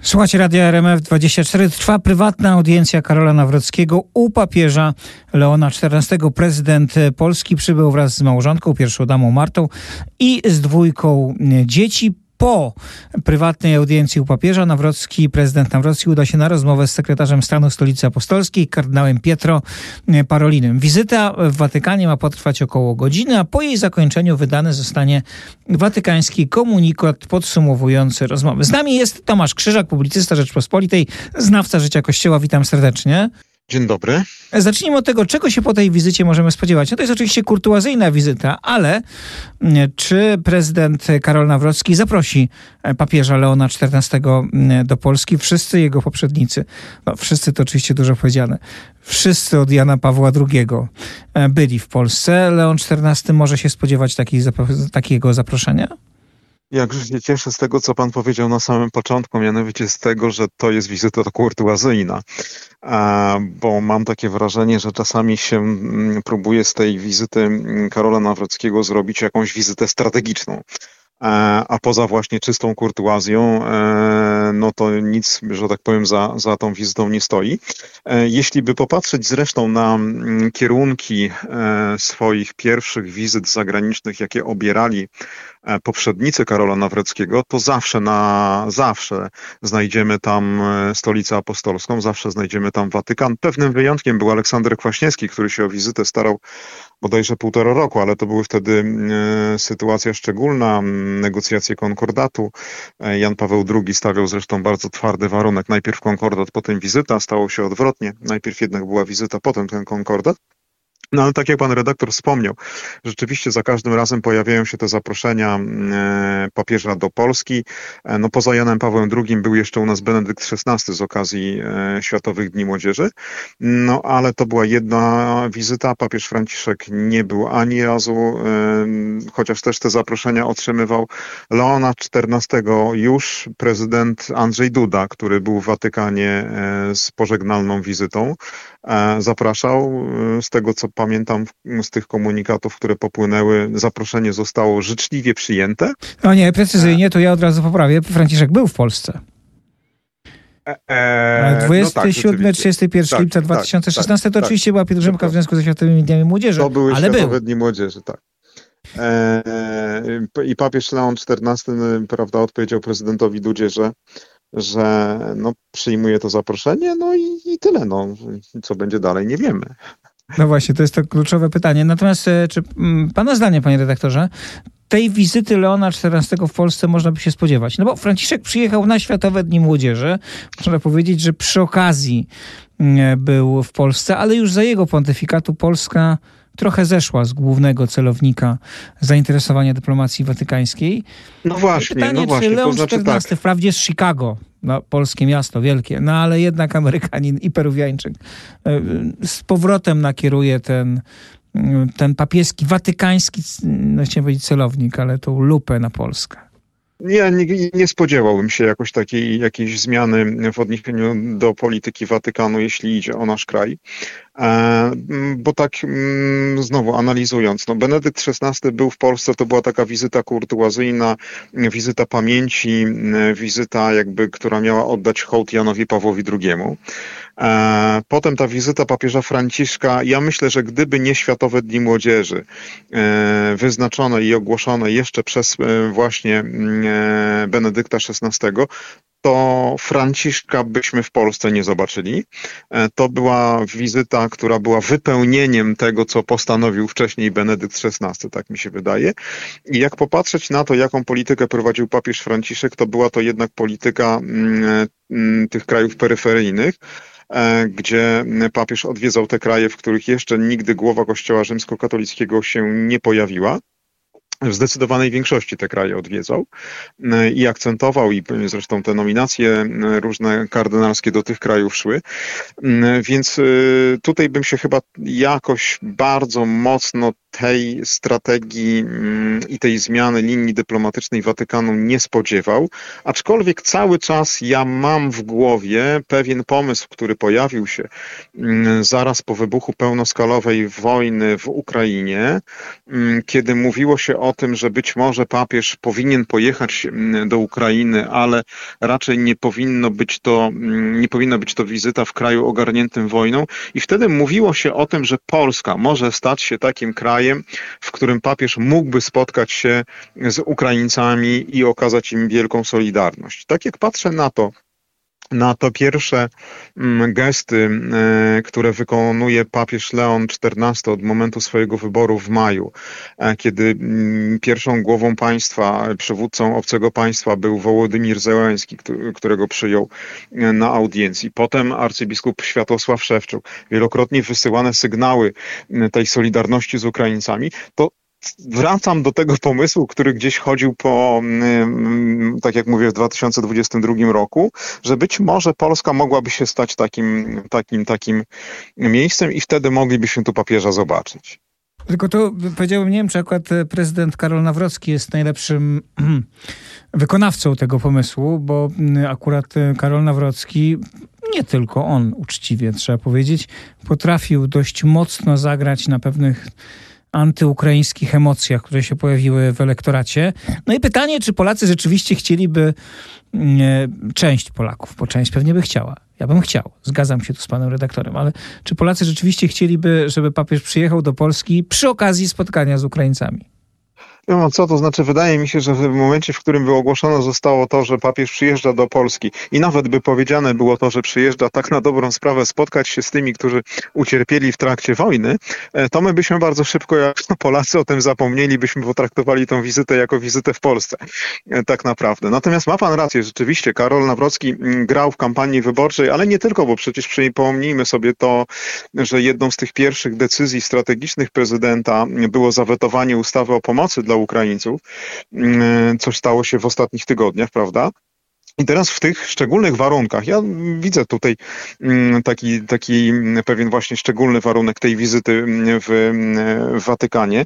Słuchajcie Radia RMF24. Trwa prywatna audiencja Karola Nawrockiego u papieża Leona XIV. Prezydent Polski przybył wraz z małżonką, pierwszą damą Martą i z dwójką dzieci. Po prywatnej audiencji u papieża prezydent Nawrocki uda się na rozmowę z sekretarzem stanu Stolicy Apostolskiej, kardynałem Pietro Parolinem. Wizyta w Watykanie ma potrwać około godziny, a po jej zakończeniu wydany zostanie watykański komunikat podsumowujący rozmowy. Z nami jest Tomasz Krzyżak, publicysta Rzeczpospolitej, znawca życia Kościoła. Witam serdecznie. Dzień dobry. Zacznijmy od tego, czego się po tej wizycie możemy spodziewać. No to jest oczywiście kurtuazyjna wizyta, ale czy prezydent Karol Nawrocki zaprosi papieża Leona XIV do Polski? Wszyscy jego poprzednicy, no wszyscy to oczywiście dużo powiedziane, wszyscy od Jana Pawła II byli w Polsce. Leon XIV może się spodziewać takiego zaproszenia? Jakże się cieszę z tego, co pan powiedział na samym początku, mianowicie z tego, że to jest wizyta kurtuazyjna, bo mam takie wrażenie, że czasami się próbuje z tej wizyty Karola Nawrockiego zrobić jakąś wizytę strategiczną. A poza właśnie czystą kurtuazją, no to nic, że tak powiem, za tą wizytą nie stoi. Jeśli by popatrzeć zresztą na kierunki swoich pierwszych wizyt zagranicznych, jakie obierali poprzednicy Karola Nawrockiego, to zawsze znajdziemy tam Stolicę Apostolską, zawsze znajdziemy tam Watykan. Pewnym wyjątkiem był Aleksander Kwaśniewski, który się o wizytę starał bodajże 1,5 roku, ale to były wtedy sytuacja szczególna, negocjacje konkordatu. Jan Paweł II stawiał zresztą bardzo twardy warunek. Najpierw konkordat, potem wizyta. Stało się odwrotnie. Najpierw jednak była wizyta, potem ten konkordat. No ale tak jak pan redaktor wspomniał, rzeczywiście za każdym razem pojawiają się te zaproszenia papieża do Polski. No poza Janem Pawłem II był jeszcze u nas Benedykt XVI z okazji Światowych Dni Młodzieży. No ale to była jedna wizyta. Papież Franciszek nie był ani razu, chociaż też te zaproszenia otrzymywał. Leona XIV już prezydent Andrzej Duda, który był w Watykanie z pożegnalną wizytą, zapraszał. Z tego co pamiętam z tych komunikatów, które popłynęły, zaproszenie zostało życzliwie przyjęte. No nie, precyzyjnie, to ja od razu poprawię. Franciszek był w Polsce. 27-31 lipca 2016 to oczywiście była pielgrzymka w związku ze Światowymi Dniami Młodzieży. To były Światowe Dni Młodzieży, tak. I papież Leon XIV, prawda, odpowiedział prezydentowi Dudzie, że no, przyjmuje to zaproszenie, no i tyle. No, co będzie dalej, nie wiemy. No właśnie, to jest to kluczowe pytanie. Natomiast czy pana zdanie, panie redaktorze, tej wizyty Leona XIV w Polsce można by się spodziewać? No bo Franciszek przyjechał na Światowe Dni Młodzieży. Można powiedzieć, że przy okazji był w Polsce, ale już za jego pontyfikatu Polska trochę zeszła z głównego celownika zainteresowania dyplomacji watykańskiej. No właśnie, pytanie, czy Leon XIV, wprawdzie z Chicago, no, polskie miasto wielkie, no ale jednak Amerykanin i Peruwiańczyk, z powrotem nakieruje ten papieski, watykański, no chciałem powiedzieć celownik, ale tą lupę na Polskę. Ja nie spodziewałbym się jakiejś zmiany w odniesieniu do polityki Watykanu, jeśli idzie o nasz kraj. Bo tak znowu analizując, no Benedykt XVI był w Polsce, to była taka wizyta kurtuazyjna, wizyta pamięci, wizyta jakby, która miała oddać hołd Janowi Pawłowi II. Potem ta wizyta papieża Franciszka, ja myślę, że gdyby nie Światowe Dni Młodzieży wyznaczone i ogłoszone jeszcze przez właśnie Benedykta XVI, to Franciszka byśmy w Polsce nie zobaczyli. To była wizyta, która była wypełnieniem tego, co postanowił wcześniej Benedykt XVI, tak mi się wydaje. I jak popatrzeć na to, jaką politykę prowadził papież Franciszek, to była to jednak polityka tych krajów peryferyjnych, gdzie papież odwiedzał te kraje, w których jeszcze nigdy głowa Kościoła rzymskokatolickiego się nie pojawiła. W zdecydowanej większości te kraje odwiedzał i akcentował, i zresztą te nominacje różne kardynalskie do tych krajów szły. Więc tutaj bym się chyba jakoś bardzo mocno tej strategii i tej zmiany linii dyplomatycznej Watykanu nie spodziewał, aczkolwiek cały czas ja mam w głowie pewien pomysł, który pojawił się zaraz po wybuchu pełnoskalowej wojny w Ukrainie, kiedy mówiło się o o tym, że być może papież powinien pojechać do Ukrainy, ale raczej nie powinna być to wizyta w kraju ogarniętym wojną. I wtedy mówiło się o tym, że Polska może stać się takim krajem, w którym papież mógłby spotkać się z Ukraińcami i okazać im wielką solidarność. Tak jak patrzę na to pierwsze gesty, które wykonuje papież Leon XIV od momentu swojego wyboru w maju, kiedy pierwszą głową państwa, przywódcą obcego państwa był Wołodymir Zełenski, którego przyjął na audiencji. Potem arcybiskup Światosław Szewczuk. Wielokrotnie wysyłane sygnały tej solidarności z Ukraińcami. To wracam do tego pomysłu, który gdzieś chodził tak jak mówię, w 2022 roku, że być może Polska mogłaby się stać takim miejscem i wtedy moglibyśmy tu papieża zobaczyć. Tylko to powiedziałbym, nie wiem, czy akurat prezydent Karol Nawrocki jest najlepszym wykonawcą tego pomysłu, bo akurat Karol Nawrocki, nie tylko on, uczciwie trzeba powiedzieć, potrafił dość mocno zagrać na pewnych antyukraińskich emocjach, które się pojawiły w elektoracie. No i pytanie, czy Polacy rzeczywiście chcieliby, część Polaków, bo część pewnie by chciała. Ja bym chciał, zgadzam się tu z panem redaktorem, ale czy Polacy rzeczywiście chcieliby, żeby papież przyjechał do Polski przy okazji spotkania z Ukraińcami? No co to znaczy? Wydaje mi się, że w momencie, w którym by ogłoszone zostało to, że papież przyjeżdża do Polski i nawet by powiedziane było to, że przyjeżdża tak na dobrą sprawę spotkać się z tymi, którzy ucierpieli w trakcie wojny, to my byśmy bardzo szybko, jak Polacy, o tym zapomnieli, byśmy potraktowali tą wizytę jako wizytę w Polsce. Tak naprawdę. Natomiast ma pan rację, rzeczywiście Karol Nawrocki grał w kampanii wyborczej, ale nie tylko, bo przecież przypomnijmy sobie to, że jedną z tych pierwszych decyzji strategicznych prezydenta było zawetowanie ustawy o pomocy dla Ukraińców, co stało się w ostatnich tygodniach, prawda? I teraz w tych szczególnych warunkach, ja widzę tutaj taki pewien właśnie szczególny warunek tej wizyty w Watykanie.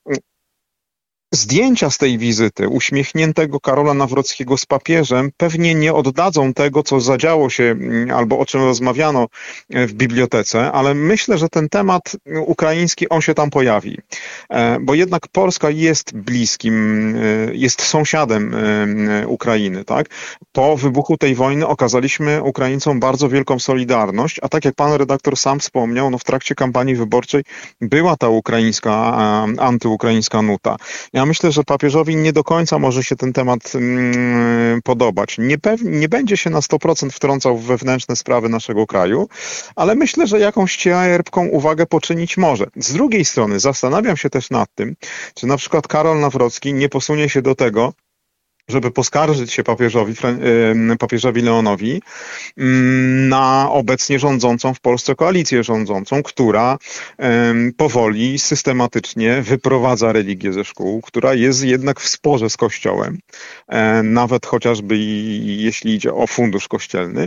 Zdjęcia z tej wizyty uśmiechniętego Karola Nawrockiego z papieżem pewnie nie oddadzą tego, co zadziało się albo o czym rozmawiano w bibliotece, ale myślę, że ten temat ukraiński, on się tam pojawi. Bo jednak Polska jest bliskim, jest sąsiadem Ukrainy, tak? Po wybuchu tej wojny okazaliśmy Ukraińcom bardzo wielką solidarność, a tak jak pan redaktor sam wspomniał, no w trakcie kampanii wyborczej była ta antyukraińska nuta. Ja myślę, że papieżowi nie do końca może się ten temat podobać. Nie będzie się na 100% wtrącał w wewnętrzne sprawy naszego kraju, ale myślę, że jakąś ciężką uwagę poczynić może. Z drugiej strony zastanawiam się też nad tym, czy na przykład Karol Nawrocki nie posunie się do tego, żeby poskarżyć się papieżowi Leonowi na obecnie rządzącą w Polsce koalicję rządzącą, która powoli, systematycznie wyprowadza religię ze szkół, która jest jednak w sporze z Kościołem, nawet chociażby jeśli idzie o fundusz kościelny.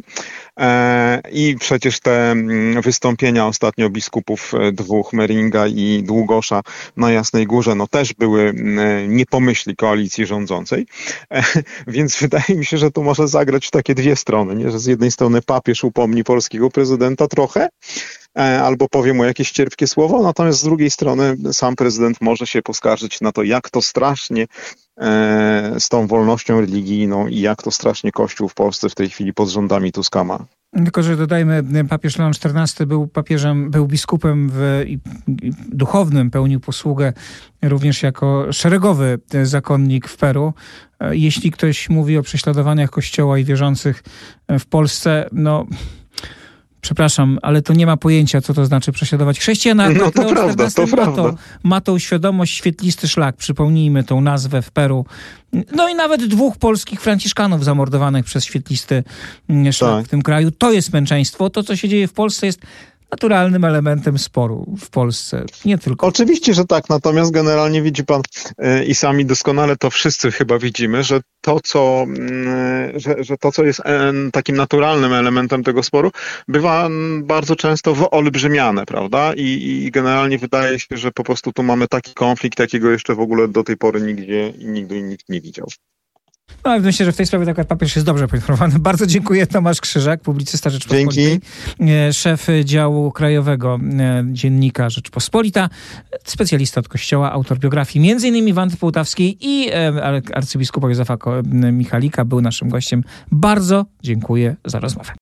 I przecież te wystąpienia ostatnio biskupów dwóch, Meringa i Długosza na Jasnej Górze, no też były nie pomyśli koalicji rządzącej. Więc wydaje mi się, że tu może zagrać w takie dwie strony, nie? Że z jednej strony papież upomni polskiego prezydenta trochę, albo powie mu jakieś cierpkie słowo, natomiast z drugiej strony sam prezydent może się poskarżyć na to, jak to strasznie z tą wolnością religijną i jak to strasznie Kościół w Polsce w tej chwili pod rządami Tuska ma. Tylko, że dodajmy, papież Leon XIV był biskupem i duchownym, pełnił posługę również jako szeregowy zakonnik w Peru. Jeśli ktoś mówi o prześladowaniach Kościoła i wierzących w Polsce, no przepraszam, ale to nie ma pojęcia, co to znaczy prześladować chrześcijan. No to prawda, to prawda. Ma tą świadomość, świetlisty szlak, przypomnijmy tą nazwę w Peru. No i nawet 2 polskich franciszkanów zamordowanych przez świetlisty szlak w tym kraju. To jest męczeństwo. To, co się dzieje w Polsce, jest naturalnym elementem sporu w Polsce. Nie tylko. Oczywiście, że tak. Natomiast generalnie widzi pan i sami doskonale to wszyscy chyba widzimy, że to, co jest takim naturalnym elementem tego sporu, bywa bardzo często wyolbrzymiane, prawda? I generalnie wydaje się, że po prostu tu mamy taki konflikt, jakiego jeszcze w ogóle do tej pory nigdy nikt nie widział. No ale myślę, że w tej sprawie akurat papież jest dobrze poinformowany. Bardzo dziękuję. Tomasz Krzyżak, publicysta Rzeczpospolitej, szef działu krajowego dziennika Rzeczpospolita, specjalista od Kościoła, autor biografii m.in. Wandy Połtawskiej i arcybiskupa Józefa Michalika był naszym gościem. Bardzo dziękuję za rozmowę.